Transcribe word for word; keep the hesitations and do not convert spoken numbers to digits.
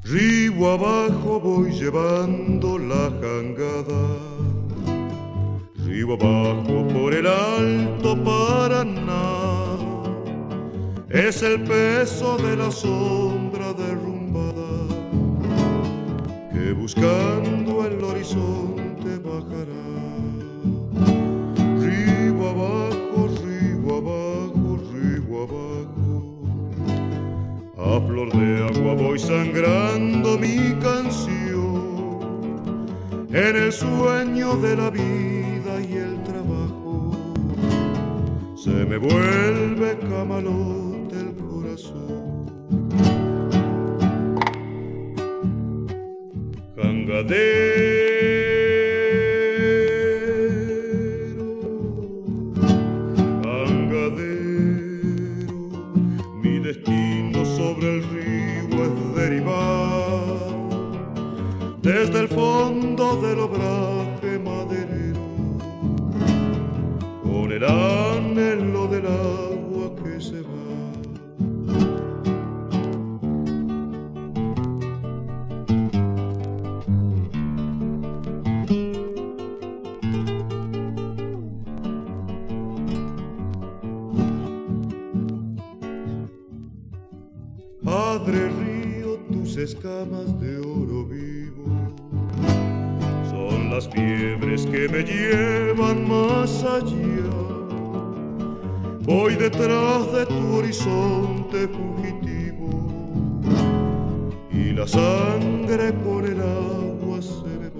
Río abajo voy llevando la jangada, río abajo por el Alto Paraná. Es el peso de la sombra derrumbada que buscando el horizonte bajará. Río abajo, río abajo, río abajo. A flor de agua voy sangrando mi canción en el sueño de la vida y el trabajo. Se me vuelve camalote el corazón. Jangadero, jangadero, mi destino sobre el río es derivar desde el fondo del obraje maderero con el anhelo del agua que se va. Padre río, tus escamas de oro vivo son las fiebres que me llevan más allá. Voy detrás de tu horizonte fugitivo y la sangre por el agua se me va.